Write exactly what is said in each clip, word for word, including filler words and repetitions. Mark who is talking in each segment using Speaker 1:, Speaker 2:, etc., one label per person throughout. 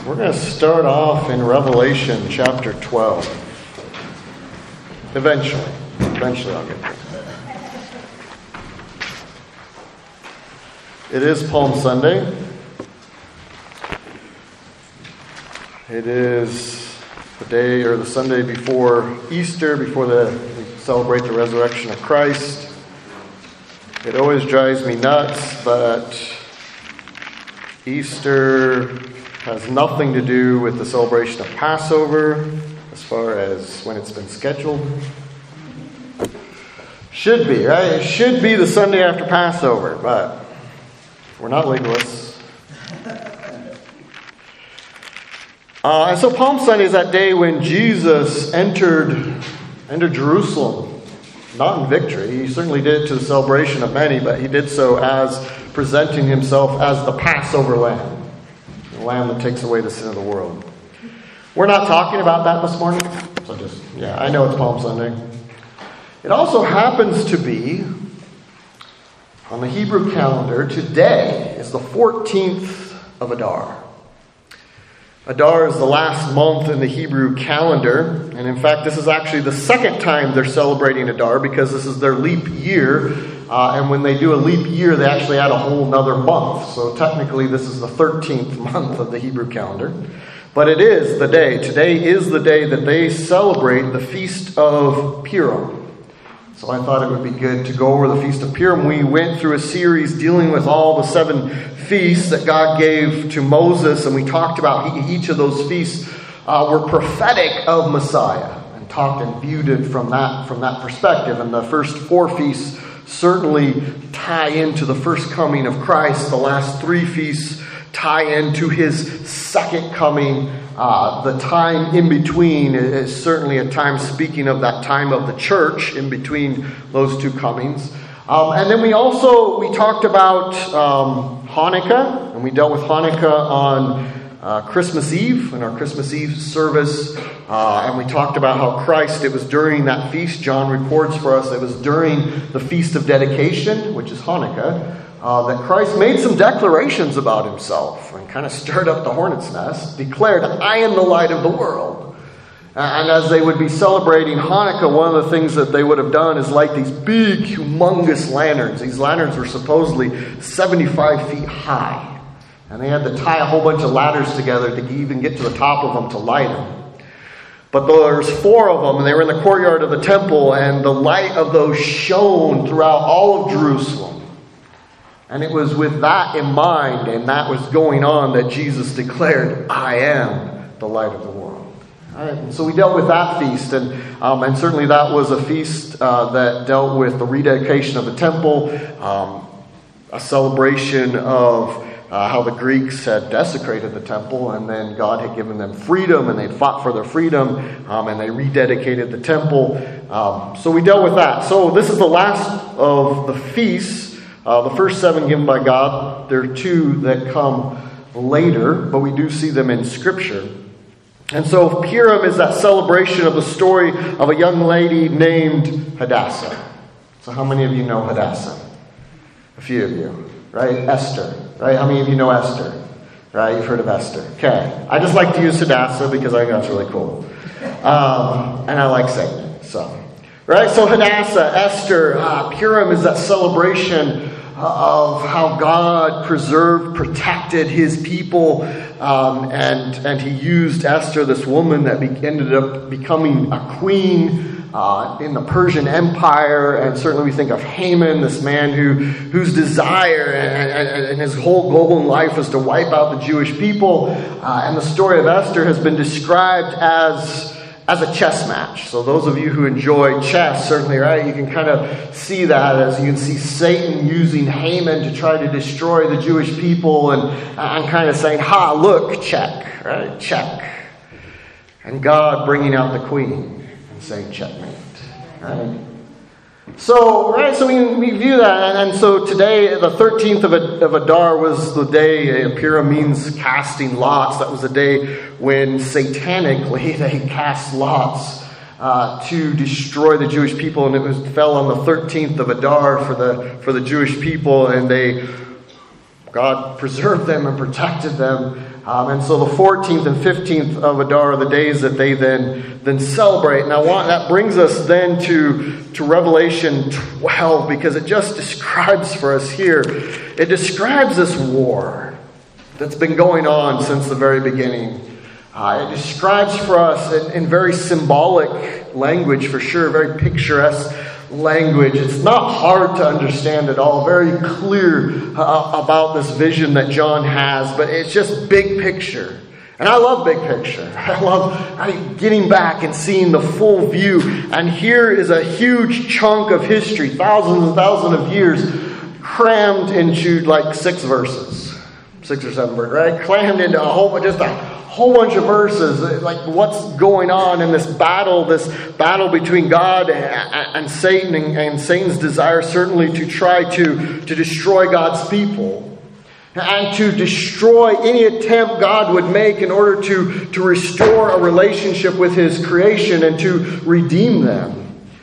Speaker 1: We're going to start off in Revelation chapter twelve. Eventually. Eventually I'll get there. It is Palm Sunday. It is the day or the Sunday before Easter, before the, we celebrate the resurrection of Christ. It always drives me nuts, but Easter has nothing to do with the celebration of Passover as far as when it's been scheduled. Should be, right? It should be the Sunday after Passover, but we're not legalists. Uh, and so Palm Sunday is that day when Jesus entered, entered Jerusalem, not in victory. He certainly did it to the celebration of many, but he did so as presenting himself as the Passover lamb. The lamb that takes away the sin of the world. We're not talking about that this morning. So just, yeah, I know it's Palm Sunday. It also happens to be, on the Hebrew calendar, today is the fourteenth of Adar. Adar is the last month in the Hebrew calendar. And in fact, this is actually the second time they're celebrating Adar because this is their leap year. Uh, and when they do a leap year, they actually add a whole nother month. So technically, this is the thirteenth month of the Hebrew calendar. But it is the day. Today is the day that they celebrate the Feast of Purim. So I thought it would be good to go over the Feast of Purim. We went through a series dealing with all the seven feasts that God gave to Moses. And we talked about each of those feasts uh, were prophetic of Messiah. And talked and viewed it from that, from that perspective. And the first four feasts certainly tie into the first coming of Christ. The last three feasts tie into his second coming. Uh, the time in between is certainly a time, speaking of that time of the church, in between those two comings. Um, and then we also, we talked about um, Hanukkah, and we dealt with Hanukkah on uh, Christmas Eve, in our Christmas Eve service. Uh, and we talked about how Christ, it was during that feast, John records for us, it was during the Feast of Dedication, which is Hanukkah, uh, that Christ made some declarations about himself and kind of stirred up the hornet's nest, declared, I am the light of the world. And as they would be celebrating Hanukkah, one of the things that they would have done is light these big, humongous lanterns. These lanterns were supposedly seventy-five feet high. And they had to tie a whole bunch of ladders together to even get to the top of them to light them. But there's four of them, and they were in the courtyard of the temple, and the light of those shone throughout all of Jerusalem. And it was with that in mind, and that was going on, that Jesus declared, I am the light of the world. All right, and so we dealt with that feast, and um, and certainly that was a feast uh, that dealt with the rededication of the temple, um, a celebration of Uh, how the Greeks had desecrated the temple, and then God had given them freedom, and they fought for their freedom, um, and they rededicated the temple. Um, so we dealt with that. So this is the last of the feasts. Uh, the first seven given by God. There are two that come later, but we do see them in Scripture. And so Purim is that celebration of the story of a young lady named Hadassah. So how many of you know Hadassah? A few of you, right? Esther. Right? How many of you know Esther? Right? You've heard of Esther. Okay. I just like to use Hadassah because I think that's really cool. Um, and I like saying it. So, right? So Hadassah, Esther, uh, Purim is that celebration of how God preserved, protected his people. Um, and, and he used Esther, this woman that be, ended up becoming a queen Uh, in the Persian Empire, and certainly we think of Haman, this man who whose desire and, and, and his whole goal in life was to wipe out the Jewish people. Uh, and the story of Esther has been described as as a chess match. So those of you who enjoy chess, certainly, right, you can kind of see that as you can see Satan using Haman to try to destroy the Jewish people, and I'm kind of saying, ha, look, check, right, check. And God bringing out the queen. Saying checkmate, right? So, right, so we, we view that, and, and so today, the thirteenth of, of Adar was the day, Purim means casting lots. That was the day when satanically they cast lots uh, to destroy the Jewish people, and it was fell on the thirteenth of Adar for the for the Jewish people, and they God preserved them and protected them Um, and so the fourteenth and fifteenth of Adar are the days that they then, then celebrate. Now that brings us then to, to Revelation twelve, because it just describes for us here, it describes this war that's been going on since the very beginning. Uh, it describes for us in, in very symbolic language, for sure, very picturesque language. It's not hard to understand at all. Very clear uh, about this vision that John has, but it's just big picture. And I love big picture. I love getting back and seeing the full view. And here is a huge chunk of history, thousands and thousands of years, crammed into like six verses, six or seven verses, right? Crammed into a whole, just a whole bunch of verses, like what's going on in this battle, this battle between God and, and Satan, and, and Satan's desire certainly to try to, to destroy God's people and to destroy any attempt God would make in order to, to restore a relationship with His creation and to redeem them.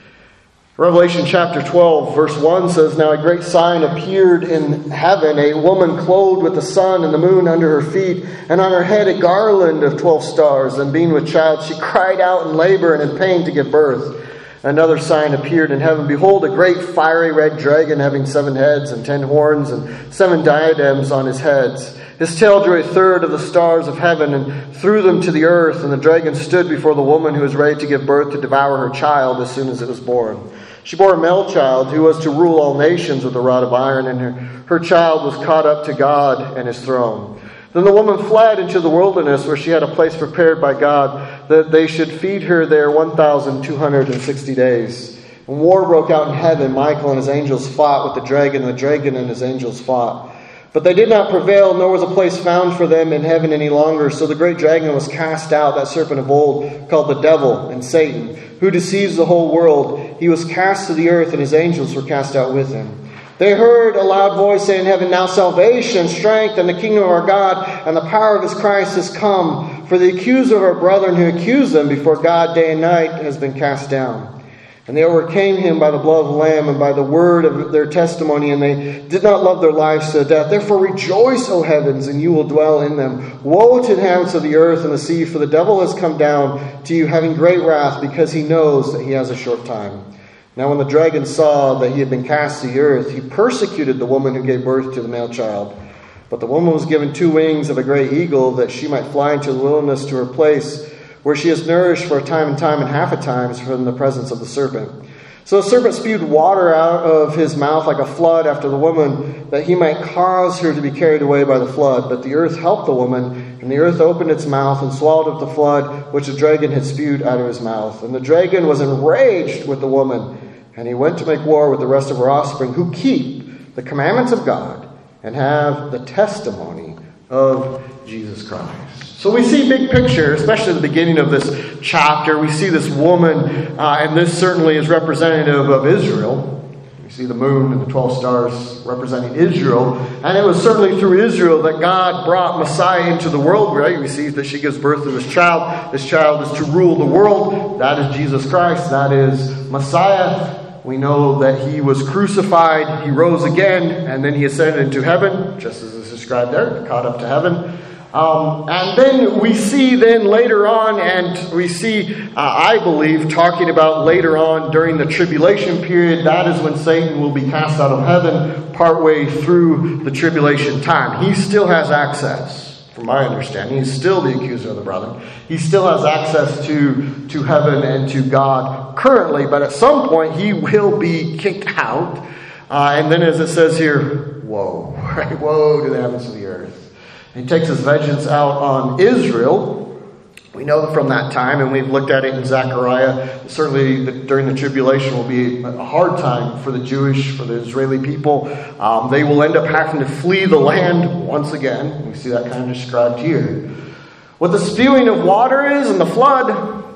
Speaker 1: Revelation chapter twelve, verse one says, "Now a great sign appeared in heaven, a woman clothed with the sun and the moon under her feet, and on her head a garland of twelve stars. And being with child, she cried out in labor and in pain to give birth. Another sign appeared in heaven. Behold, a great fiery red dragon having seven heads and ten horns and seven diadems on his heads. His tail drew a third of the stars of heaven and threw them to the earth. And the dragon stood before the woman who was ready to give birth to devour her child as soon as it was born. She bore a male child who was to rule all nations with a rod of iron, and her, her child was caught up to God and His throne. Then the woman fled into the wilderness, where she had a place prepared by God, that they should feed her there one thousand two hundred sixty days. And war broke out in heaven. Michael and his angels fought with the dragon, and the dragon and his angels fought. But they did not prevail, nor was a place found for them in heaven any longer. So the great dragon was cast out, that serpent of old, called the devil and Satan, who deceives the whole world. He was cast to the earth, and his angels were cast out with him. They heard a loud voice say in heaven, "Now salvation, strength, and the kingdom of our God, and the power of His Christ has come. For the accuser of our brethren who accused them before God day and night has been cast down. And they overcame him by the blood of the Lamb and by the word of their testimony, and they did not love their lives to death. Therefore rejoice, O heavens, and you will dwell in them. Woe to the inhabitants of the earth and the sea, for the devil has come down to you having great wrath, because he knows that he has a short time." Now when the dragon saw that he had been cast to the earth, he persecuted the woman who gave birth to the male child. But the woman was given two wings of a great eagle, that she might fly into the wilderness to her place, where she is nourished for a time and time and half a time from the presence of the serpent. So the serpent spewed water out of his mouth like a flood after the woman, that he might cause her to be carried away by the flood. But the earth helped the woman, and the earth opened its mouth and swallowed up the flood which the dragon had spewed out of his mouth. And the dragon was enraged with the woman, and he went to make war with the rest of her offspring, who keep the commandments of God and have the testimony of Jesus Christ. So we see big picture, especially at the beginning of this chapter. We see this woman, uh, and this certainly is representative of Israel. We see the moon and the twelve stars representing Israel. And it was certainly through Israel that God brought Messiah into the world, right? We see that she gives birth to this child. This child is to rule the world. That is Jesus Christ. That is Messiah. We know that He was crucified, He rose again, and then He ascended into heaven, just as is described there, caught up to heaven. Um, and then we see then later on, and we see, uh, I believe, talking about later on during the tribulation period, that is when Satan will be cast out of heaven partway through the tribulation time. He still has access, from my understanding. He's still the accuser of the brethren. He still has access to, to heaven and to God currently, but at some point he will be kicked out. Uh, and then as it says here, woe, right? Woe to the heavens of the earth. He takes his vengeance out on Israel. We know from that time, and we've looked at it in Zechariah, certainly the, during the tribulation will be a hard time for the Jewish, for the Israeli people. Um, they will end up having to flee the land once again. We see that kind of described here. What the spewing of water is and the flood,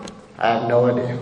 Speaker 1: I have no idea.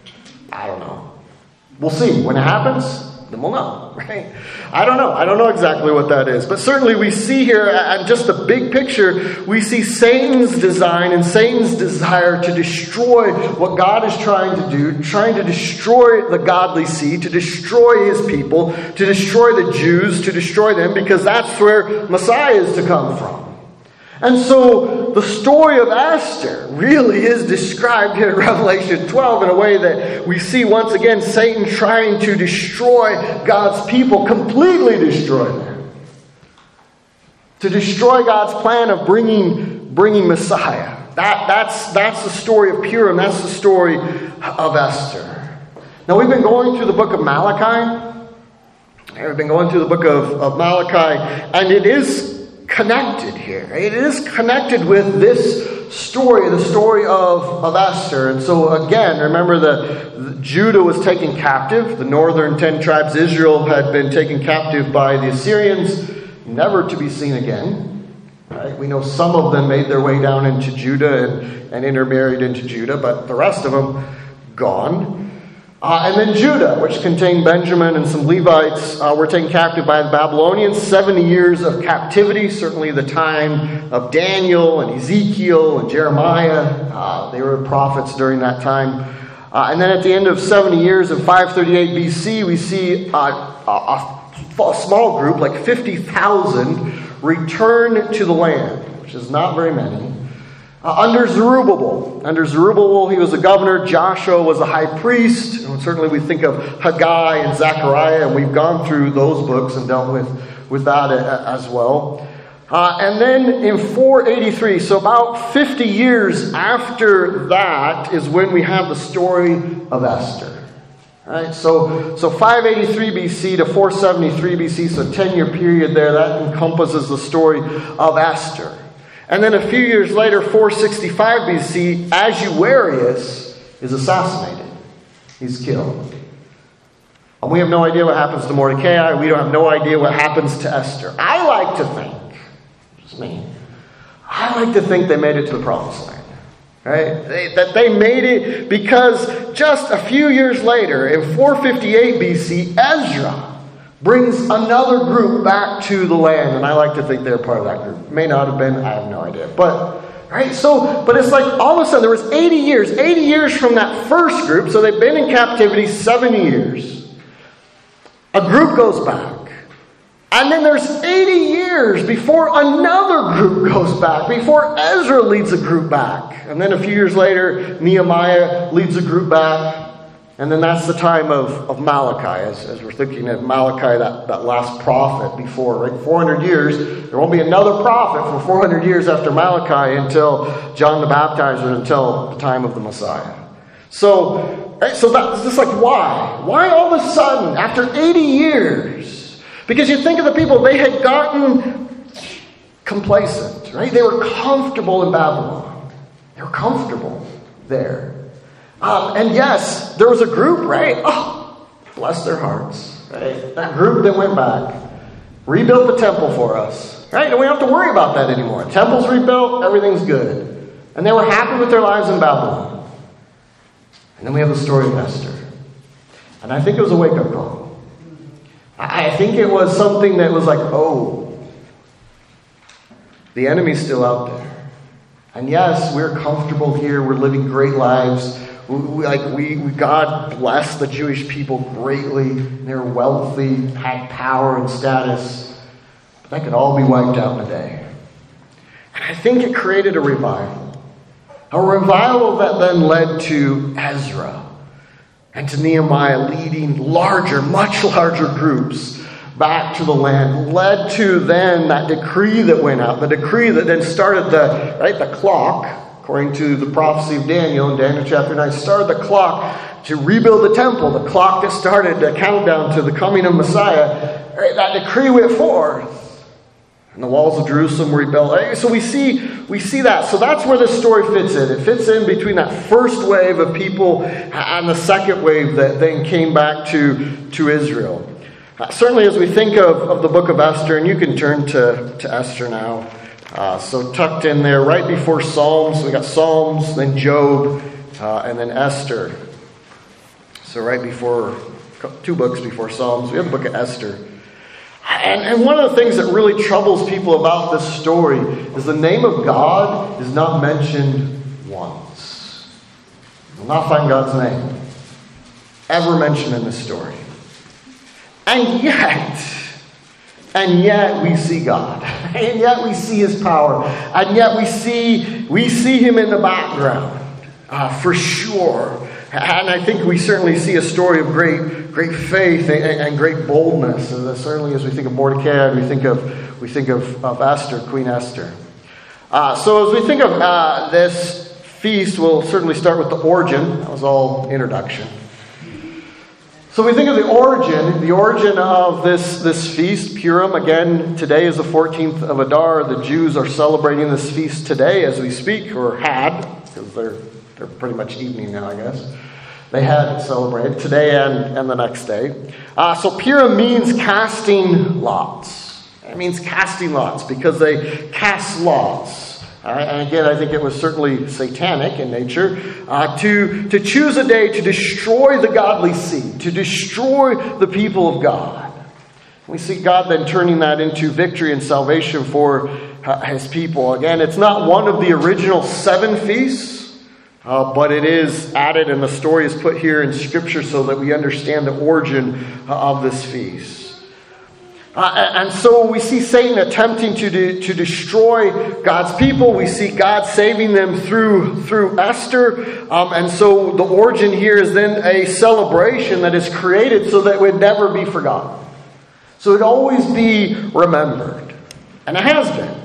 Speaker 1: I don't know. We'll see. When it happens, then we'll know, right? I don't know. I don't know exactly what that is. But certainly we see here, at just the big picture, we see Satan's design and Satan's desire to destroy what God is trying to do, trying to destroy the godly seed, to destroy His people, to destroy the Jews, to destroy them, because that's where Messiah is to come from. And so the story of Esther really is described here in Revelation twelve in a way that we see once again Satan trying to destroy God's people, completely destroy them. To destroy God's plan of bringing, bringing Messiah. That, that's, that's the story of Purim. That's the story of Esther. Now we've been going through the book of Malachi. We've been going through the book of, of Malachi, and it is connected here. It is connected with this story, the story of, of Esther. And so again, remember the, the Judah was taken captive. The northern ten tribes, Israel, had been taken captive by the Assyrians, never to be seen again. Right? We know some of them made their way down into Judah and, and intermarried into Judah, but the rest of them gone. Uh, and then Judah, which contained Benjamin and some Levites, uh, were taken captive by the Babylonians. seventy years of captivity, certainly the time of Daniel and Ezekiel and Jeremiah. Uh, they were prophets during that time. Uh, and then at the end of seventy years, in five thirty-eight B C, we see uh, a, a small group, like fifty thousand, return to the land, which is not very many. Uh, under Zerubbabel. Under Zerubbabel, he was a governor. Joshua was a high priest. And certainly we think of Haggai and Zechariah, and we've gone through those books and dealt with, with that as well. Uh, and then in four eighty-three, so about fifty years after that, is when we have the story of Esther. Right? So, so five eighty-three B C to four seventy-three B C, so a ten-year period there, that encompasses the story of Esther. And then a few years later, four sixty-five B C, Ahasuerus is assassinated. He's killed. And we have no idea what happens to Mordecai. We don't have no idea what happens to Esther. I like to think, just me, I like to think they made it to the promised land. Right? They, that they made it because just a few years later, in four fifty-eight B C, Ezra brings another group back to the land, and I like to think they're part of that group. May not have been, I have no idea. But right, so but it's like all of a sudden there was eighty years, eighty years from that first group, so they've been in captivity seventy years. A group goes back. And then there's eighty years before another group goes back, before Ezra leads a group back. And then a few years later, Nehemiah leads a group back. And then that's the time of, of Malachi, as, as we're thinking of Malachi, that, that last prophet before, right? four hundred years, there won't be another prophet for four hundred years after Malachi until John the Baptizer, until the time of the Messiah. So, right, so that's just like, why? Why all of a sudden, after eighty years? Because you think of the people, they had gotten complacent, right? They were comfortable in Babylon. They were comfortable there. Um, and yes, there was a group, right? Oh, bless their hearts, right? That group that went back, rebuilt the temple for us, right? And we don't have to worry about that anymore. Temple's rebuilt, everything's good. And they were happy with their lives in Babylon. And then we have the story of Esther. And I think it was a wake-up call. I think it was something that was like, oh, the enemy's still out there. And yes, we're comfortable here. We're living great lives. We, we, like we, we, God blessed the Jewish people greatly. They're wealthy, had power and status. But that could all be wiped out in a day. And I think it created a revival. A revival that then led to Ezra and to Nehemiah leading larger, much larger groups back to the land. Led to then that decree that went out. The decree that then started the, right, the clock. According to the prophecy of Daniel in Daniel chapter nine, started the clock to rebuild the temple. The clock that started the countdown to the coming of Messiah. Right, that decree went forth. And the walls of Jerusalem were rebuilt. So we see, we see that. So that's where this story fits in. It fits in between that first wave of people and the second wave that then came back to, to Israel. Uh, certainly as we think of, of the book of Esther, and you can turn to, to Esther now. Uh, so tucked in there, right before Psalms, we got Psalms, then Job, uh, and then Esther. So right before, two books before Psalms, we have the book of Esther. And, and one of the things that really troubles people about this story is the name of God is not mentioned once. You will not find God's name ever mentioned in this story. And yet, And yet we see God. And yet we see His power. And yet we see we see Him in the background, uh, for sure. And I think we certainly see a story of great great faith and, and great boldness. And certainly as we think of Mordecai, we think of we think of, of Esther, Queen Esther. Uh, so as we think of uh, this feast, we'll certainly start with the origin. That was all introduction. So we think of the origin, the origin of this, this feast, Purim. Again, today is the fourteenth of Adar. The Jews are celebrating this feast today as we speak, or had, because they're they're pretty much evening now, I guess. They had it celebrated today and, and the next day. Uh, so Purim means casting lots. It means casting lots because they cast lots. Uh, and again, I think it was certainly satanic in nature, uh, to, to choose a day to destroy the godly seed, to destroy the people of God. We see God then turning that into victory and salvation for uh, His people. Again, it's not one of the original seven feasts, uh, but it is added, and the story is put here in Scripture so that we understand the origin uh, of this feast. Uh, and so we see Satan attempting to de- to destroy God's people. We see God saving them through through Esther. Um, and so the origin here is then a celebration that is created so that it would never be forgotten. So it would always be remembered. And it has been.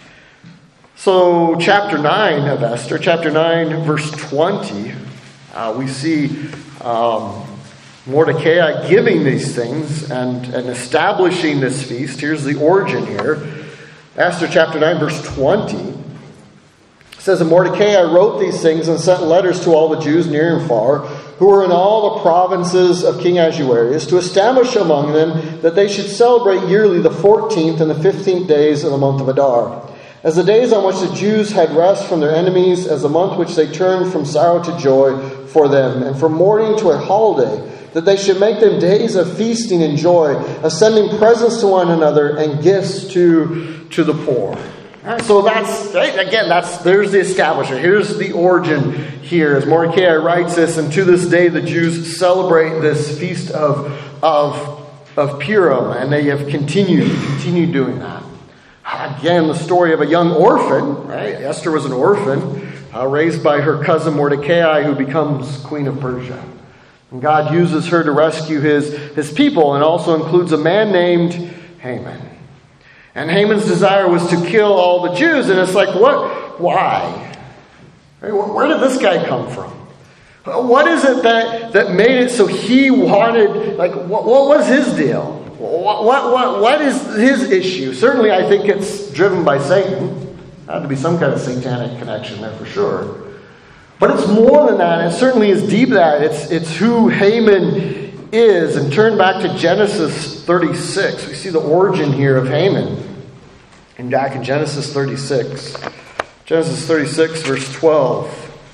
Speaker 1: So chapter nine of Esther, chapter nine, verse twenty, uh, we see Um, Mordecai giving these things and, and establishing this feast. Here's the origin here. Esther chapter nine, verse twenty. It says, "And Mordecai wrote these things and sent letters to all the Jews near and far, who were in all the provinces of King Ahasuerus, to establish among them that they should celebrate yearly the fourteenth and the fifteenth days of the month of Adar, as the days on which the Jews had rest from their enemies, as the month which they turned from sorrow to joy for them, and from mourning to a holiday, that they should make them days of feasting and joy, of sending presents to one another and gifts to, to the poor." Right, so that's, right, again, that's there's the establishment. Here's the origin here. As Mordecai writes this, and to this day the Jews celebrate this feast of, of, of Purim, and they have continued, continued doing that. Again, the story of a young orphan, right? Esther was an orphan, uh, raised by her cousin Mordecai, who becomes Queen of Persia. And God uses her to rescue his, his people, and also includes a man named Haman. And Haman's desire was to kill all the Jews. And it's like, what? Why? Where did this guy come from? What is it that, that made it so he wanted, like, what, what was his deal? What, what, what, what is his issue? Certainly I think it's driven by Satan. There had to be some kind of satanic connection there for sure. But it's more than that. It certainly is deep that. It's, it's who Haman is. And turn back to Genesis thirty-six. We see the origin here of Haman. And back in Genesis thirty-six. Genesis thirty-six, verse twelve.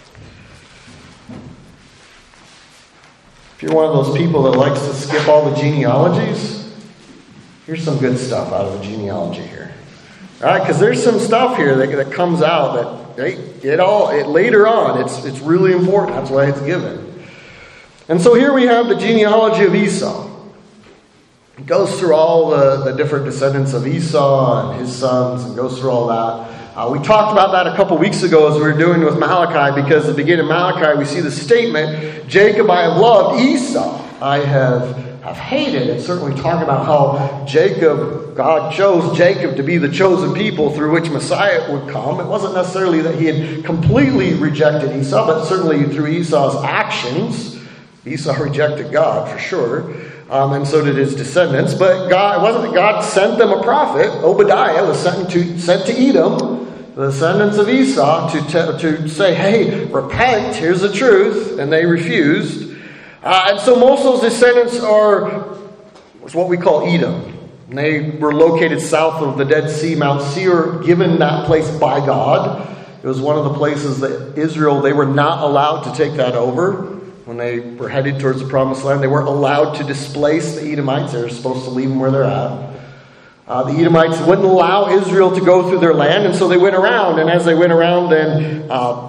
Speaker 1: If you're one of those people that likes to skip all the genealogies, here's some good stuff out of the genealogy here. All right, because there's some stuff here that, that comes out that Right? It all it later on, it's it's really important. That's why it's given. And so here we have the genealogy of Esau. It goes through all the, the different descendants of Esau and his sons, and goes through all that. Uh, we talked about that a couple weeks ago as we were doing with Malachi, because at the beginning of Malachi we see the statement, "Jacob I have loved, Esau I have have hated." And certainly talk about how Jacob, God chose Jacob to be the chosen people through which Messiah would come. It wasn't necessarily that he had completely rejected Esau, but certainly through Esau's actions, Esau rejected God for sure, um, and so did his descendants. But God, it wasn't that God sent them a prophet. Obadiah was sent to sent to Edom, the descendants of Esau, to te- to say, "Hey, repent. Here's the truth," and they refused. Uh, and so most of those descendants are was what we call Edom. And they were located south of the Dead Sea, Mount Seir, given that place by God. It was one of the places that Israel, they were not allowed to take that over. When they were headed towards the Promised Land, they weren't allowed to displace the Edomites. They were supposed to leave them where they're at. Uh, the Edomites wouldn't allow Israel to go through their land, and so they went around. And as they went around, then uh,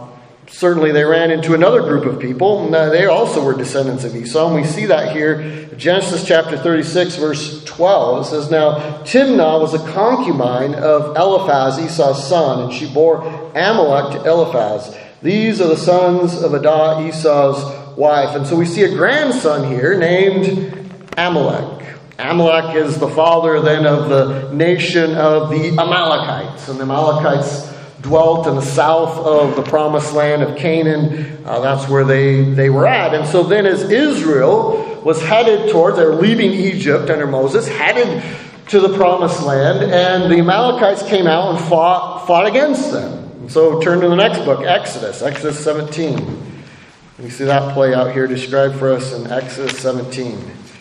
Speaker 1: certainly they ran into another group of people. And they also were descendants of Esau. And we see that here. Genesis chapter thirty-six, verse twelve. It says, "Now Timnah was a concubine of Eliphaz, Esau's son, and she bore Amalek to Eliphaz. These are the sons of Adah, Esau's wife." And so we see a grandson here named Amalek. Amalek is the father then of the nation of the Amalekites. And the Amalekites dwelt in the south of the promised land of Canaan. Uh, that's where they, they were at. And so then as Israel was headed towards, they were leaving Egypt under Moses, headed to the promised land, and the Amalekites came out and fought, fought against them. And so turn to the next book, Exodus, Exodus seventeen. We see that play out here described for us in Exodus seventeen.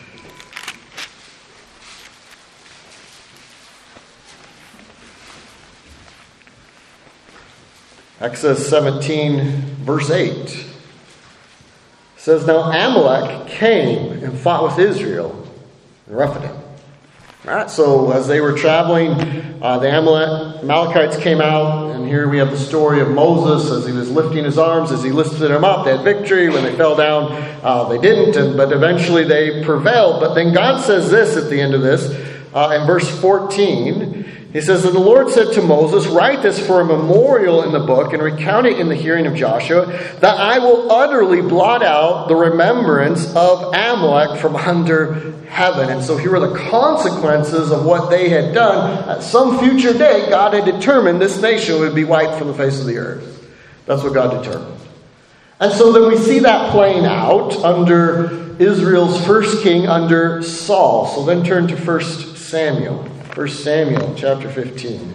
Speaker 1: Exodus seventeen, verse eight. Says, "Now Amalek came and fought with Israel in Rephidim." All right, so as they were traveling, uh, the Amalek, Amalekites came out, and here we have the story of Moses as he was lifting his arms, as he lifted them up. They had victory. When they fell down, uh, they didn't, and, but eventually they prevailed. But then God says this at the end of this, uh, in verse fourteen. He says, "And the Lord said to Moses, write this for a memorial in the book and recount it in the hearing of Joshua, that I will utterly blot out the remembrance of Amalek from under heaven." And so here are the consequences of what they had done. At some future day, God had determined this nation would be wiped from the face of the earth. That's what God determined. And so then we see that playing out under Israel's first king, under Saul. So then turn to First Samuel. First Samuel chapter fifteen.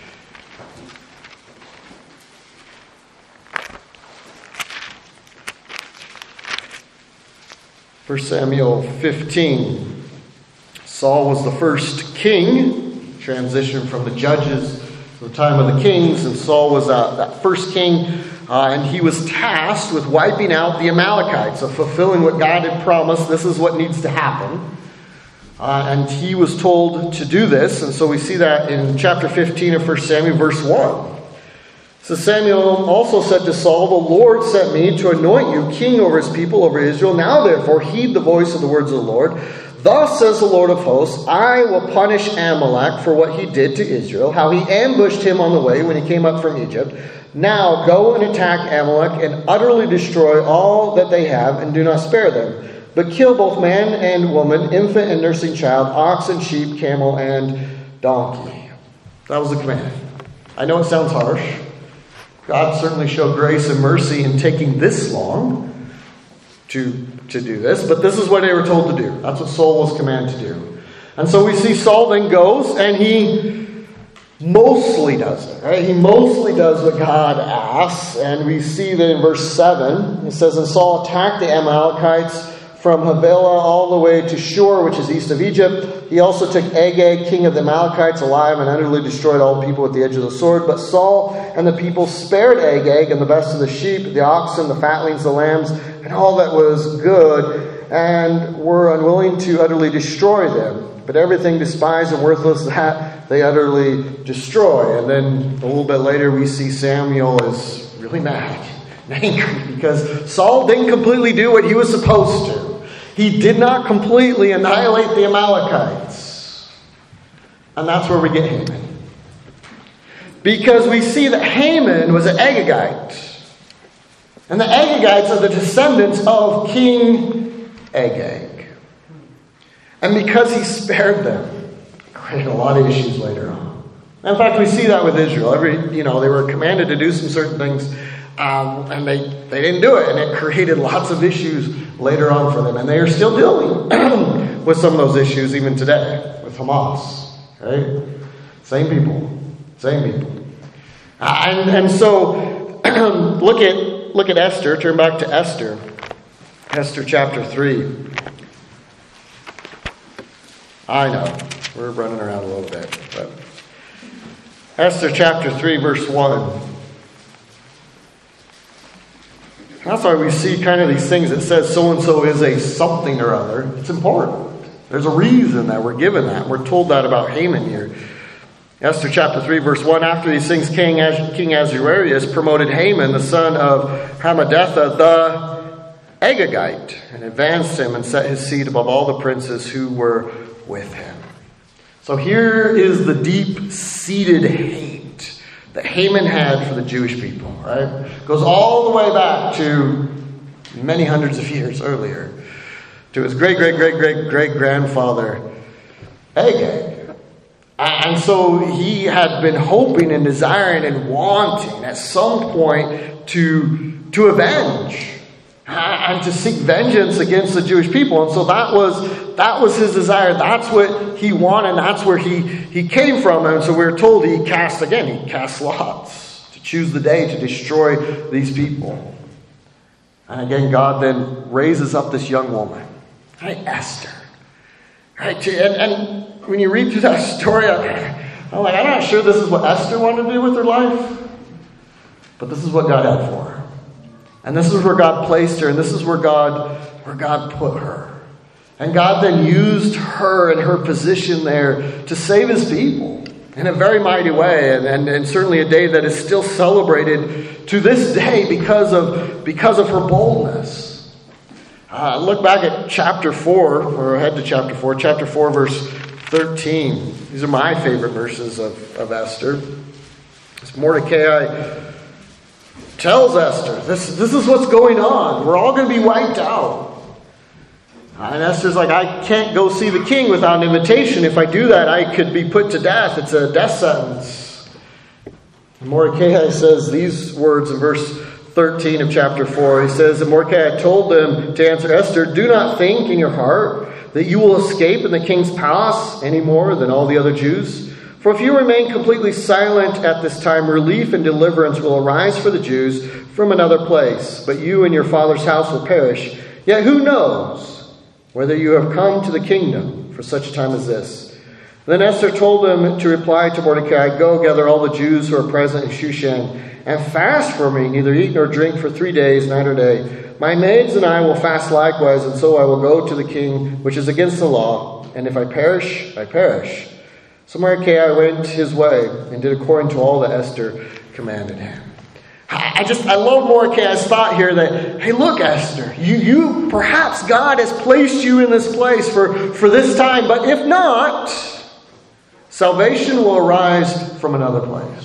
Speaker 1: First Samuel fifteen. Saul was the first king, transitioned from the judges to the time of the kings, and Saul was uh, that first king, uh, and he was tasked with wiping out the Amalekites, of fulfilling what God had promised. This is what needs to happen. Uh, and he was told to do this. And so we see that in chapter fifteen of First Samuel, verse one. So Samuel also said to Saul, "The Lord sent me to anoint you king over his people, over Israel. Now therefore heed the voice of the words of the Lord. Thus says the Lord of hosts, I will punish Amalek for what he did to Israel, how he ambushed him on the way when he came up from Egypt. Now go and attack Amalek and utterly destroy all that they have, and do not spare them. But kill both man and woman, infant and nursing child, ox and sheep, camel and donkey." That was the command. I know it sounds harsh. God certainly showed grace and mercy in taking this long to, to do this. But this is what they were told to do. That's what Saul was commanded to do. And so we see Saul then goes and he mostly does it. Right? He mostly does what God asks. And we see that in verse seven. It says, "And Saul attacked the Amalekites from Havilah all the way to Shur, which is east of Egypt. He also took Agag, king of the Amalekites, alive, and utterly destroyed all the people with the edge of the sword. But Saul and the people spared Agag and the best of the sheep, the oxen, the fatlings, the lambs, and all that was good, and were unwilling to utterly destroy them. But everything despised and worthless, that they utterly destroy." And then a little bit later we see Samuel is really mad and angry because Saul didn't completely do what he was supposed to. He did not completely annihilate the Amalekites. And that's where we get Haman. Because we see that Haman was an Agagite. And the Agagites are the descendants of King Agag. And because he spared them, it created a lot of issues later on. In fact, we see that with Israel. Every, you know, they were commanded to do some certain things, um, and they, they didn't do it. And it created lots of issues later on for them. And they are still dealing with some of those issues even today with Hamas. Okay? Same people. Same people. Uh, and, and so, look at look at Esther. Turn back to Esther. Esther chapter three. I know. We're running around a little bit. But Esther chapter three, verse one. That's why we see kind of these things that says so-and-so is a something or other. It's important. There's a reason that we're given that. We're told that about Haman here. Esther chapter three, verse one, after these things, King, King Ahasuerus promoted Haman, the son of Hammedatha, the Agagite, and advanced him and set his seat above all the princes who were with him. So here is the deep-seated hate that Haman had for the Jewish people, right? Goes all the way back to many hundreds of years earlier, to his great-great-great-great-great-grandfather, Agag. And so he had been hoping and desiring and wanting at some point to, to avenge and to seek vengeance against the Jewish people. And so that was that was his desire. That's what he wanted. That's where he, he came from. And so we're told he cast, again, he cast lots to choose the day to destroy these people. And again, God then raises up this young woman, right, Esther. Right, and, and when you read through that story, I'm like, I'm not sure this is what Esther wanted to do with her life. But this is what God had for her. And this is where God placed her. And this is where God, where God put her. And God then used her and her position there to save his people in a very mighty way. And, and, and certainly a day that is still celebrated to this day because of, because of her boldness. Uh, look back at chapter four, or ahead to chapter four, chapter four, verse thirteen. These are my favorite verses of, of Esther. As Mordecai tells Esther, this, this is what's going on. We're all going to be wiped out. And Esther's like, I can't go see the king without an invitation. If I do that, I could be put to death. It's a death sentence. And Mordecai says these words in verse thirteen of chapter four. He says, and Mordecai told them to answer Esther, do not think in your heart that you will escape in the king's palace any more than all the other Jews. For if you remain completely silent at this time, relief and deliverance will arise for the Jews from another place. But you and your father's house will perish. Yet who knows whether you have come to the kingdom for such a time as this? Then Esther told them to reply to Mordecai, go gather all the Jews who are present in Shushan and fast for me, neither eat nor drink for three days, night or day. My maids and I will fast likewise, and so I will go to the king, which is against the law. And if I perish, I perish. So Mordecai went his way and did according to all that Esther commanded him. I just, I love Mordecai's thought here that, hey, look, Esther, you, you, perhaps God has placed you in this place for, for this time, but if not, salvation will arise from another place.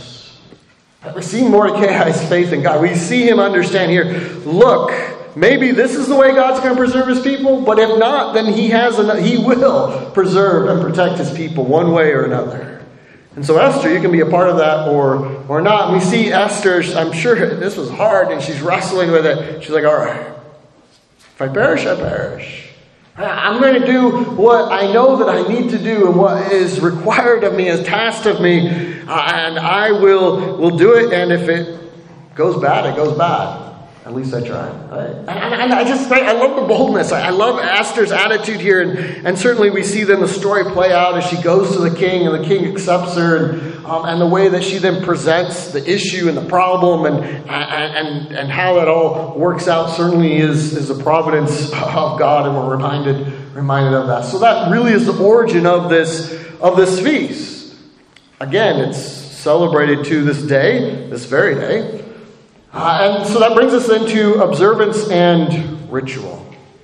Speaker 1: We see Mordecai's faith in God. We see him understand here, look, maybe this is the way God's going to preserve his people, but if not, then he has an, he will preserve and protect his people one way or another. And so Esther, you can be a part of that or, or not. And we see Esther, I'm sure this was hard, and she's wrestling with it. She's like, all right, if I perish, I perish. I'm going to do what I know that I need to do and what is required of me, is tasked of me, uh, and I will will do it. And if it goes bad, it goes bad. At least I tried. Right? And, and I just, I love the boldness. I love Esther's attitude here, and, and certainly we see then the story play out as she goes to the king, and the king accepts her, and um, and the way that she then presents the issue and the problem, and and and how that all works out certainly is is a providence of God, and we're reminded reminded of that. So that really is the origin of this of this feast. Again, it's celebrated to this day, this very day. Uh, and so that brings us into observance and ritual,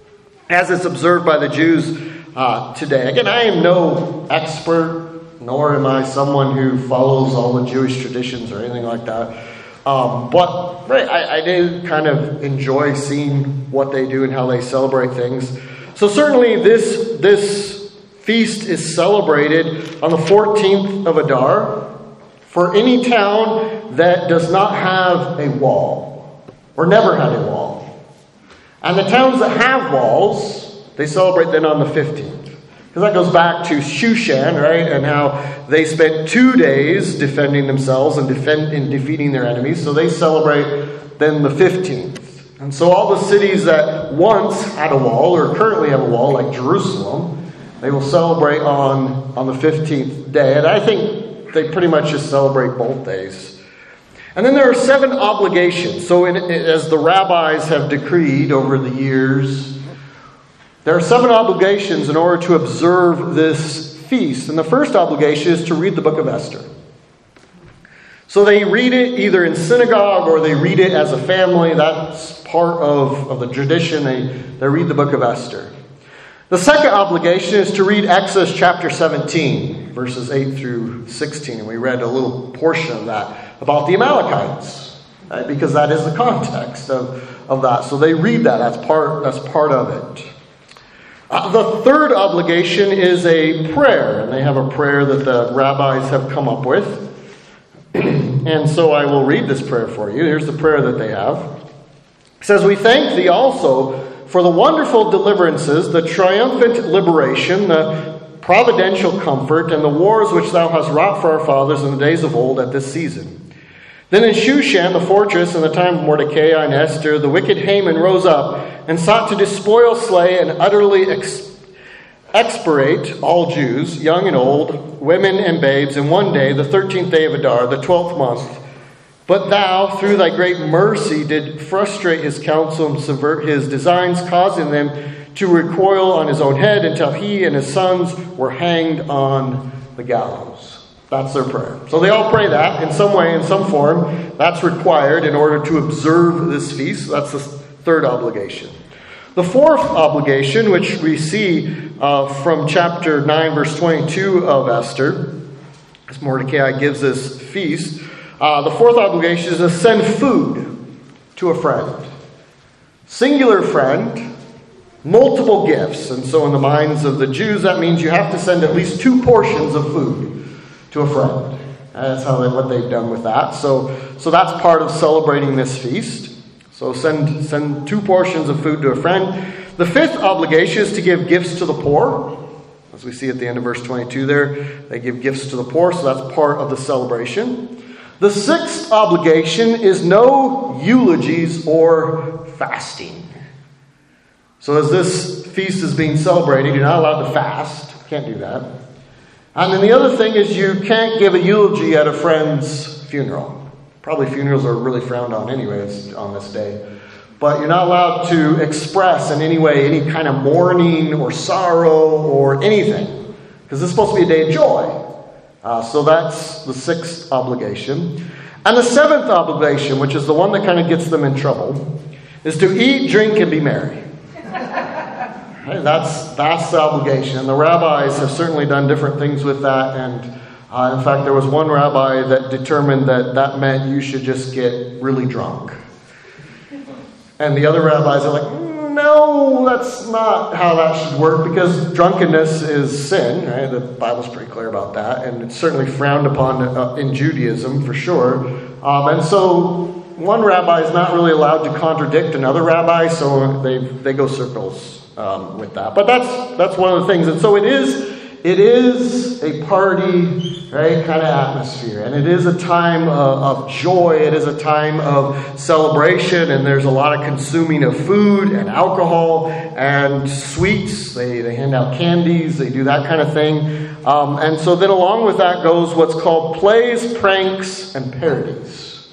Speaker 1: as it's observed by the Jews uh, today. Again, I am no expert, nor am I someone who follows all the Jewish traditions or anything like that. Um, but right, I, I do kind of enjoy seeing what they do and how they celebrate things. So certainly this this feast is celebrated on the fourteenth of Adar for any town that does not have a wall, or never had a wall. And the towns that have walls, they celebrate then on the fifteenth. Because that goes back to Shushan, right? And how they spent two days defending themselves and, defend, and defeating their enemies. So they celebrate then the fifteenth. And so all the cities that once had a wall, or currently have a wall, like Jerusalem, they will celebrate on, on the fifteenth day. And I think they pretty much just celebrate both days. And then there are seven obligations. So in, as the rabbis have decreed over the years, there are seven obligations in order to observe this feast. And the first obligation is to read the book of Esther. So they read it either in synagogue or they read it as a family. That's part of, of the tradition. They, they read the book of Esther. The second obligation is to read Exodus chapter seventeen, verses eight through sixteen. And we read a little portion of that about the Amalekites, right? Because that is the context of, of that. So they read that. That's part, that's part of it. Uh, the third obligation is a prayer. And they have a prayer that the rabbis have come up with. And so I will read this prayer for you. Here's the prayer that they have. It says, "We thank thee also for the wonderful deliverances, the triumphant liberation, the providential comfort, and the wars which thou hast wrought for our fathers in the days of old at this season. Then in Shushan, the fortress, in the time of Mordecai and Esther, the wicked Haman rose up and sought to despoil, slay, and utterly ex- expurgate all Jews, young and old, women and babes, in one day, the thirteenth day of Adar, the twelfth month. But thou, through thy great mercy, did frustrate his counsel and subvert his designs, causing them to recoil on his own head until he and his sons were hanged on the gallows." That's their prayer. So they all pray that in some way, in some form. That's required in order to observe this feast. That's the third obligation. The fourth obligation, which we see uh, from chapter nine, verse twenty-two of Esther, as Mordecai gives this feast, Uh, the fourth obligation is to send food to a friend. Singular friend, multiple gifts. And so in the minds of the Jews, that means you have to send at least two portions of food to a friend. That's how they, what they've done with that. So, so that's part of celebrating this feast. So send, send two portions of food to a friend. The fifth obligation is to give gifts to the poor. As we see at the end of verse twenty-two there, they give gifts to the poor. So that's part of the celebration. The sixth obligation is no eulogies or fasting. So as this feast is being celebrated, you're not allowed to fast. Can't do that. And then the other thing is you can't give a eulogy at a friend's funeral. Probably funerals are really frowned on anyways on this day. But you're not allowed to express in any way any kind of mourning or sorrow or anything. Because this is supposed to be a day of joy. Uh, so that's the sixth obligation. And the seventh obligation, which is the one that kind of gets them in trouble, is to eat, drink, and be merry. Right? That's, that's the obligation. And the rabbis have certainly done different things with that. And uh, in fact, there was one rabbi that determined that that meant you should just get really drunk. And the other rabbis are like, no, that's not how that should work, because drunkenness is sin, right? The Bible's pretty clear about that, and it's certainly frowned upon uh, in Judaism for sure. Um, and so one rabbi is not really allowed to contradict another rabbi, so they they go circles um, with that. But that's that's one of the things, and so it is it is a party, right, kind of atmosphere. And it is a time of, of joy. It is a time of celebration. And there's a lot of consuming of food and alcohol and sweets. They, they hand out candies. They do that kind of thing. Um, and so then along with that goes what's called plays, pranks, and parodies.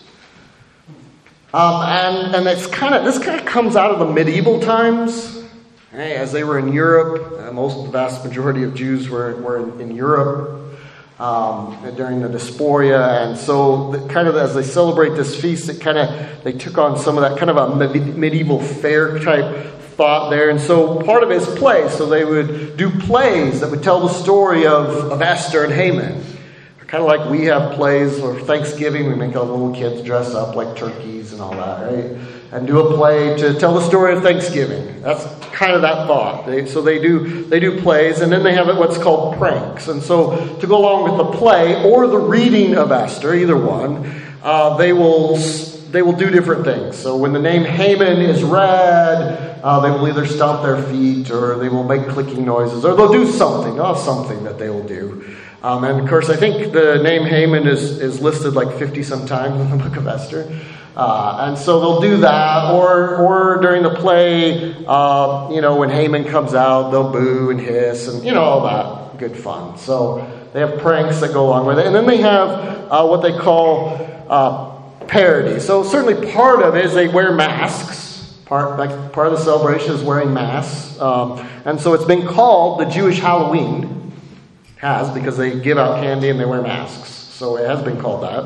Speaker 1: Um, and and it's kind of this kind of comes out of the medieval times. Hey, as they were in Europe, uh, most the vast majority of Jews were, were in, in Europe um, during the diaspora, and so the, kind of as they celebrate this feast, it kind of they took on some of that kind of a medieval fair type thought there, and so part of it is play. So they would do plays that would tell the story of, of Esther and Haman. Kind of like we have plays for Thanksgiving, we make our little kids dress up like turkeys and all that, right? And do a play to tell the story of Thanksgiving. That's kind of that thought. They, so they do they do plays, and then they have what's called pranks. And so to go along with the play or the reading of Esther, either one, uh, they will they will do different things. So when the name Haman is read, uh, they will either stomp their feet, or they will make clicking noises, or they'll do something. They'll have something that they will do. Um, and of course, I think the name Haman is, is listed like fifty some times in the book of Esther. Uh, and so they'll do that, or or during the play, uh, you know, when Haman comes out, they'll boo and hiss and, you know, all that good fun. So they have pranks that go along with it. And then they have uh, what they call uh, parody. So certainly part of it is they wear masks. Part, like, part of the celebration is wearing masks. Um, and so it's been called the Jewish Halloween. Has, because they give out candy and they wear masks. So it has been called that.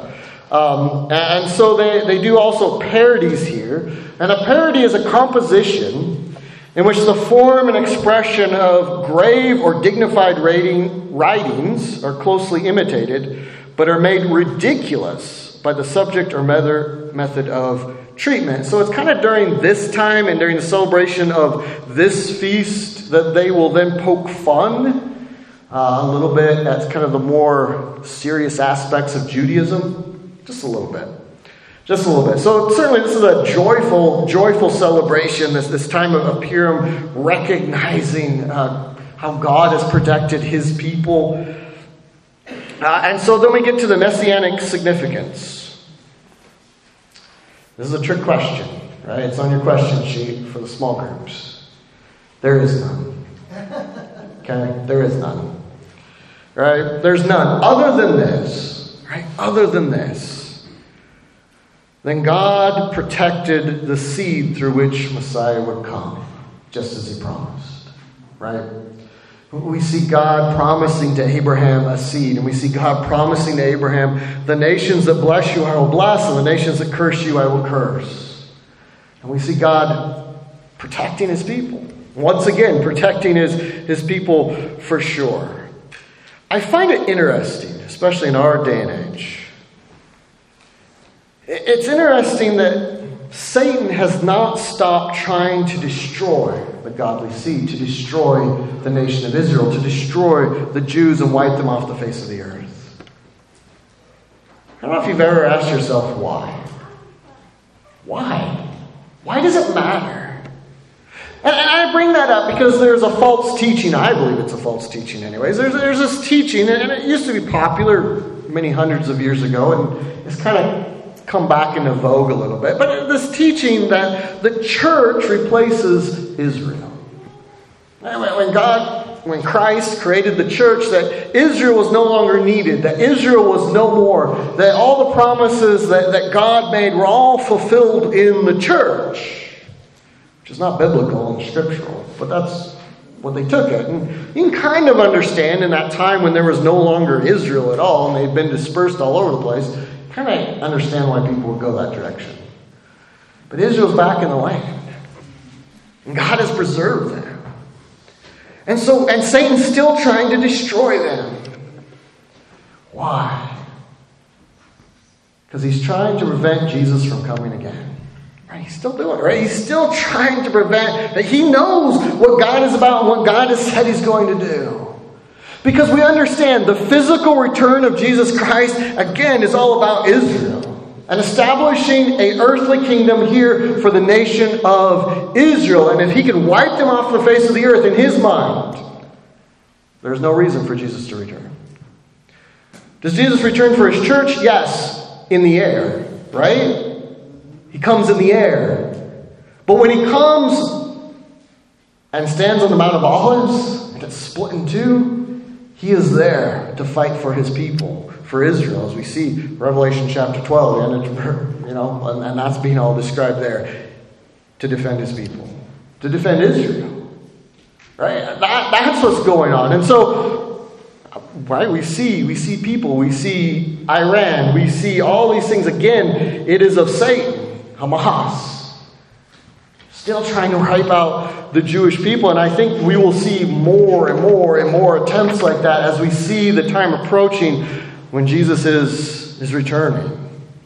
Speaker 1: Um, and so they, they do also parodies here. And a parody is a composition in which the form and expression of grave or dignified writing, writings are closely imitated, but are made ridiculous by the subject or method of treatment. So it's kind of during this time and during the celebration of this feast that they will then poke fun uh, a little bit at kind of the more serious aspects of Judaism. Just a little bit. Just a little bit. So certainly this is a joyful, joyful celebration, this, this time of Purim, recognizing uh, how God has protected his people. Uh, and so then we get to the messianic significance. This is a trick question, right? It's on your question sheet for the small groups. There is none. Okay? There is none. Right? There's none. Other than this, right? Other than this, then God protected the seed through which Messiah would come, just as he promised. Right? We see God promising to Abraham a seed, and we see God promising to Abraham, the nations that bless you I will bless, and the nations that curse you I will curse. And we see God protecting his people. Once again, protecting his, his people for sure. I find it interesting, especially in our day and age. It's interesting that Satan has not stopped trying to destroy the godly seed, to destroy the nation of Israel, to destroy the Jews and wipe them off the face of the earth. I don't know if you've ever asked yourself why. Why? Why does it matter? And, and I bring that up because there's a false teaching. I believe it's a false teaching anyways. There's, there's this teaching, and it used to be popular many hundreds of years ago, and it's kind of come back into vogue a little bit. But this teaching that the church replaces Israel. When God, when Christ created the church, that Israel was no longer needed, that Israel was no more, that all the promises that, that God made were all fulfilled in the church, which is not biblical and scriptural, but that's what they took it. And you can kind of understand in that time when there was no longer Israel at all, and they'd been dispersed all over the place, kind of understand why people would go that direction. But Israel's back in the land. And God has preserved them. And so, and Satan's still trying to destroy them. Why? Because he's trying to prevent Jesus from coming again. Right? He's still doing it, right? He's still trying to prevent that. He knows what God is about and what God has said he's going to do. Because we understand the physical return of Jesus Christ, again, is all about Israel. And establishing an earthly kingdom here for the nation of Israel. And if he can wipe them off the face of the earth in his mind, there's no reason for Jesus to return. Does Jesus return for his church? Yes, in the air, right? He comes in the air. But when he comes and stands on the Mount of Olives and gets split in two, he is there to fight for his people, for Israel, as we see Revelation chapter twelve, and, you know, and, and that's being all described there, to defend his people, to defend Israel, right? That, that's what's going on, and so, right? We see, we see people, we see Iran, we see all these things. Again, it is of Satan, Hamas, still trying to wipe out the Jewish people. And I think we will see more and more and more attempts like that as we see the time approaching when Jesus is, is returning.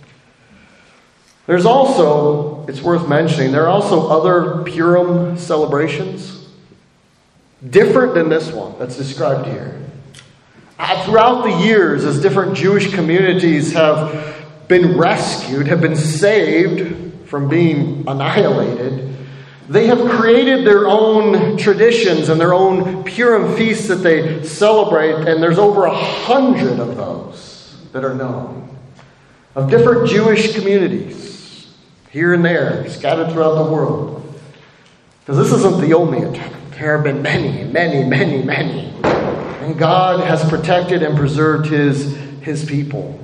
Speaker 1: There's also, it's worth mentioning, there are also other Purim celebrations different than this one that's described here. Uh, throughout the years, as different Jewish communities have been rescued, have been saved from being annihilated, they have created their own traditions and their own Purim feasts that they celebrate, and there's over a hundred of those that are known, of different Jewish communities, here and there, scattered throughout the world. Because this isn't the only attempt. There have been many, many, many, many. And God has protected and preserved his, his people.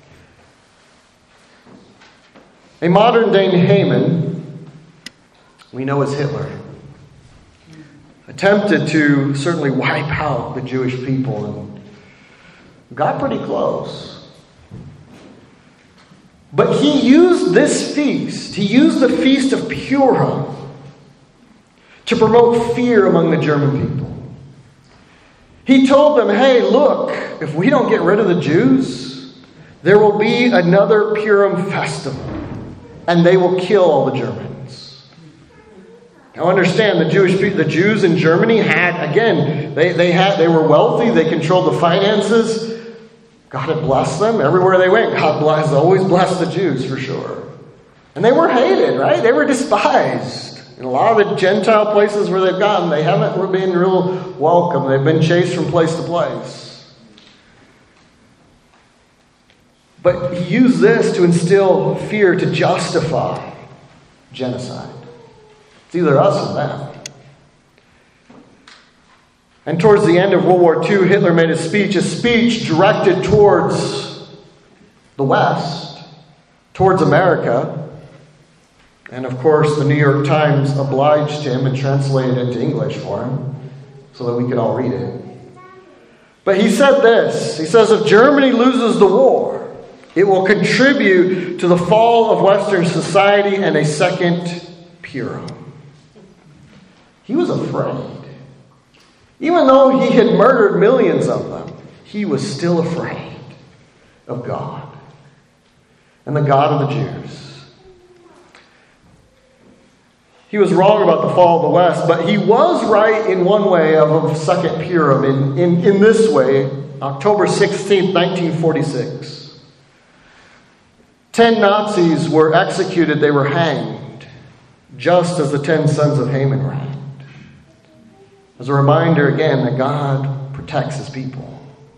Speaker 1: A modern-day Haman, we know as Hitler, attempted to certainly wipe out the Jewish people and got pretty close. But he used this feast, he used the Feast of Purim to promote fear among the German people. He told them, hey, look, if we don't get rid of the Jews, there will be another Purim festival, and they will kill all the Germans. Now understand, the Jewish people, the Jews in Germany had, again, they, they had they were wealthy, they controlled the finances. God had blessed them everywhere they went. God bless, always blessed the Jews for sure. And they were hated, right? They were despised. In a lot of the Gentile places where they've gone, they haven't been real welcome. They've been chased from place to place. But he used this to instill fear, to justify genocide. It's either us or them. And towards the end of World War Two, Hitler made a speech, a speech directed towards the West, towards America. And of course, the New York Times obliged him and translated it into English for him so that we could all read it. But he said this, he says, if Germany loses the war, it will contribute to the fall of Western society and a second Purim. He was afraid. Even though he had murdered millions of them, he was still afraid of God and the God of the Jews. He was wrong about the fall of the West, but he was right in one way of a second Purim, in, in, in this way, October sixteenth, nineteen forty-six. Ten Nazis were executed, they were hanged, just as the ten sons of Haman were hanged. As a reminder again that God protects his people.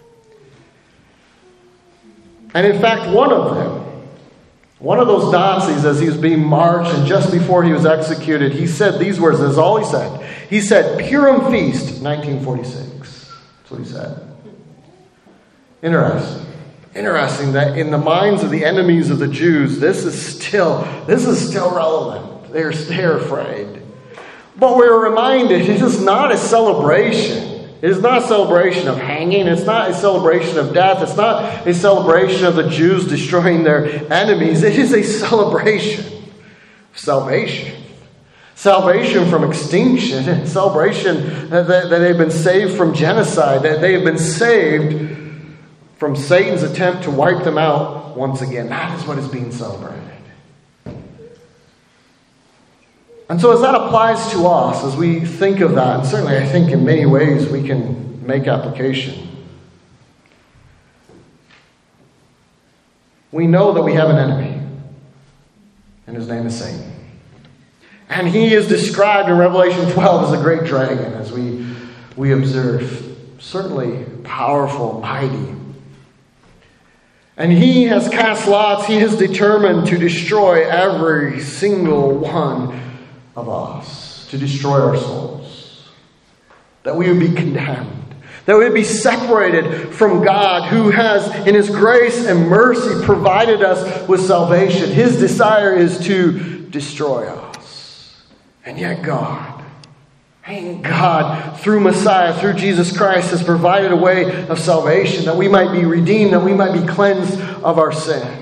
Speaker 1: And in fact, one of them, one of those Nazis, as he was being marched and just before he was executed, he said these words. That's all he said. He said, Purim Feast, nineteen forty-six. That's what he said. Interesting. Interesting that in the minds of the enemies of the Jews, this is still, this is still relevant. They're, they're afraid. But we're reminded it is not a celebration. It is not a celebration of hanging. It's not a celebration of death. It's not a celebration of the Jews destroying their enemies. It is a celebration of salvation. Salvation from extinction. Celebration that, that they've been saved from genocide. That they have been saved from Satan's attempt to wipe them out once again. That is what is being celebrated. And so as that applies to us, as we think of that, and certainly I think in many ways we can make application. We know that we have an enemy, and his name is Satan. And he is described in Revelation twelve as a great dragon, as we, we observe. Certainly powerful, mighty. And he has cast lots, he has determined to destroy every single one of us, to destroy our souls, that we would be condemned, that we would be separated from God, who has in his grace and mercy provided us with salvation. His desire is to destroy us. And yet God, and God through Messiah, through Jesus Christ, has provided a way of salvation, that we might be redeemed, that we might be cleansed of our sin.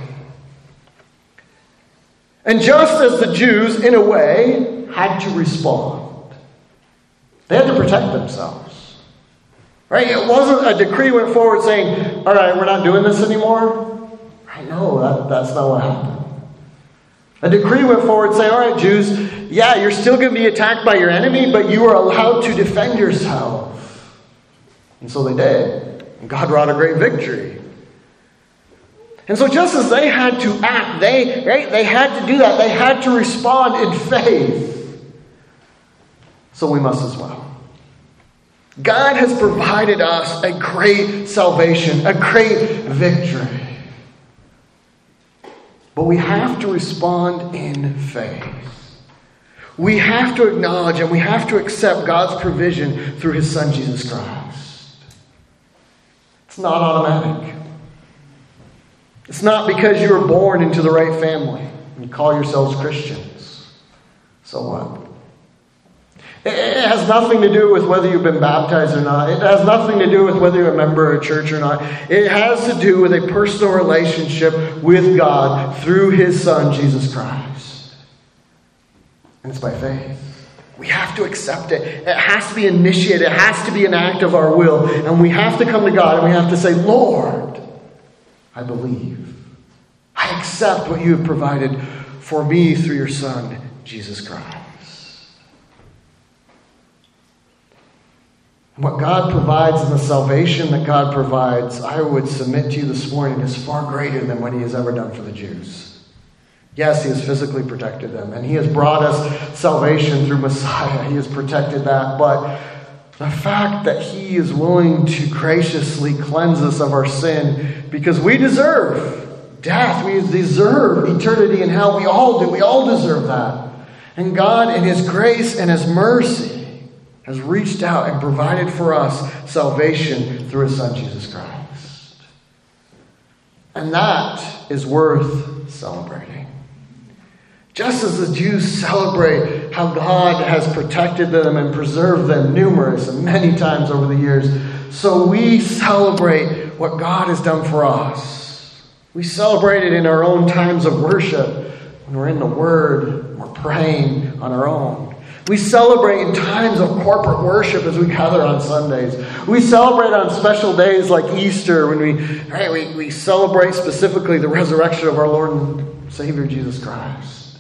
Speaker 1: And just as the Jews, in a way, had to respond. They had to protect themselves. Right? It wasn't a decree went forward saying, all right, we're not doing this anymore. Right? No, that, that's not what happened. A decree went forward saying, all right, Jews, yeah, you're still going to be attacked by your enemy, but you are allowed to defend yourself. And so they did. And God wrought a great victory. And so just as they had to act, they, right, they had to do that. They had to respond in faith. So we must as well. God has provided us a great salvation, a great victory. But we have to respond in faith. We have to acknowledge and we have to accept God's provision through his Son, Jesus Christ. It's not automatic. It's not because you were born into the right family and you call yourselves Christians. So what? It has nothing to do with whether you've been baptized or not. It has nothing to do with whether you're a member of a church or not. It has to do with a personal relationship with God through His Son, Jesus Christ. And it's by faith. We have to accept it. It has to be initiated. It has to be an act of our will. And we have to come to God and we have to say, Lord, I believe. I accept what you have provided for me through your Son, Jesus Christ. What God provides and the salvation that God provides, I would submit to you this morning, is far greater than what He has ever done for the Jews. Yes, He has physically protected them, and He has brought us salvation through Messiah. He has protected that, but the fact that He is willing to graciously cleanse us of our sin, because we deserve death, we deserve eternity in hell, we all do, we all deserve that. And God, in His grace and His mercy, has reached out and provided for us salvation through His Son, Jesus Christ. And that is worth celebrating. Just as the Jews celebrate how God has protected them and preserved them numerous and many times over the years, so we celebrate what God has done for us. We celebrate it in our own times of worship, when we're in the Word, we're praying on our own. We celebrate in times of corporate worship as we gather on Sundays. We celebrate on special days like Easter when we, right, we, we celebrate specifically the resurrection of our Lord and Savior Jesus Christ.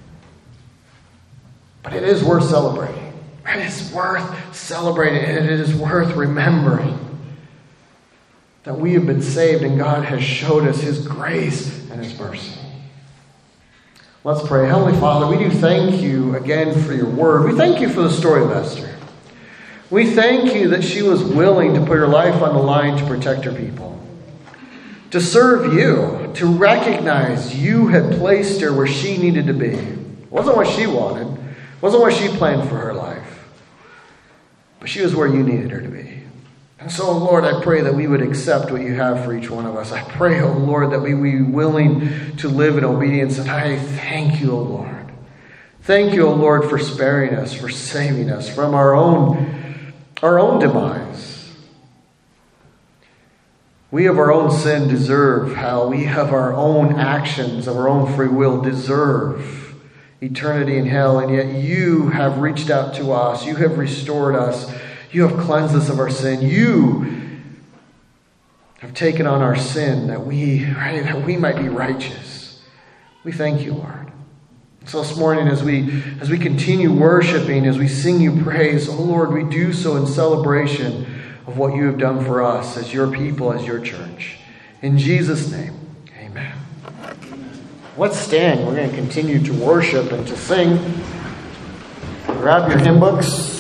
Speaker 1: But it is worth celebrating. It is worth celebrating, and it is worth remembering that we have been saved and God has showed us His grace and His mercy. Let's pray. Heavenly Father, we do thank you again for your word. We thank you for the story of Esther. We thank you that she was willing to put her life on the line to protect her people, to serve you, to recognize you had placed her where she needed to be. It wasn't what she wanted. It wasn't what she planned for her life. But she was where you needed her to be. And so, Lord, I pray that we would accept what you have for each one of us. I pray, oh Lord, that we would be willing to live in obedience. And I thank you, oh Lord. Thank you, oh Lord, for sparing us, for saving us from our own, our own demise. We of our own sin deserve hell. We of our own actions, of our own free will, deserve eternity in hell. And yet you have reached out to us. You have restored us. You have cleansed us of our sin. You have taken on our sin that we, right, that we might be righteous. We thank you, Lord. So this morning as we as we continue worshiping, as we sing you praise, oh Lord, we do so in celebration of what you have done for us as your people, as your church. In Jesus' name, amen. Let's stand. We're going to continue to worship and to sing. Grab your hymn books.